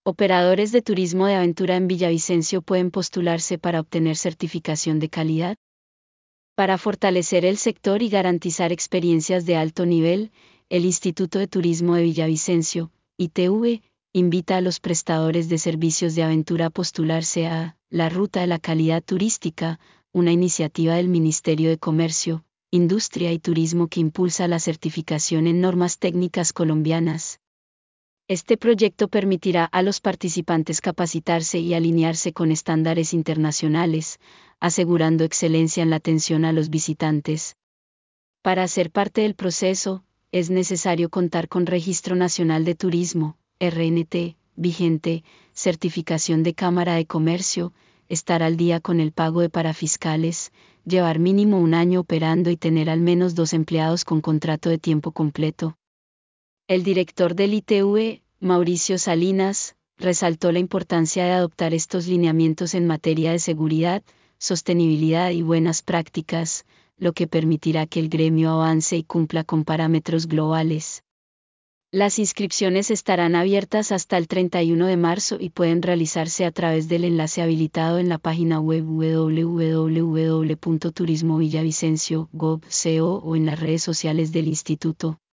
Operadores de turismo de aventura en Villavicencio pueden postularse para obtener certificación de calidad. Para fortalecer el sector y garantizar experiencias de alto nivel, el Instituto de Turismo de Villavicencio, ITV, invita a los prestadores de servicios de aventura a postularse a la Ruta de la Calidad Turística, una iniciativa del Ministerio de Comercio, Industria y Turismo que impulsa la certificación en normas técnicas colombianas. Este proyecto permitirá a los participantes capacitarse y alinearse con estándares internacionales, asegurando excelencia en la atención a los visitantes. Para ser parte del proceso, es necesario contar con Registro Nacional de Turismo, RNT, vigente, certificación de Cámara de Comercio, estar al día con el pago de parafiscales, llevar mínimo un año operando y tener al menos 2 empleados con contrato de tiempo completo. El director del ITV, Mauricio Salinas, resaltó la importancia de adoptar estos lineamientos en materia de seguridad, sostenibilidad y buenas prácticas, lo que permitirá que el gremio avance y cumpla con parámetros globales. Las inscripciones estarán abiertas hasta el 31 de marzo y pueden realizarse a través del enlace habilitado en la página web www.turismovillavicencio.gov.co o en las redes sociales del instituto.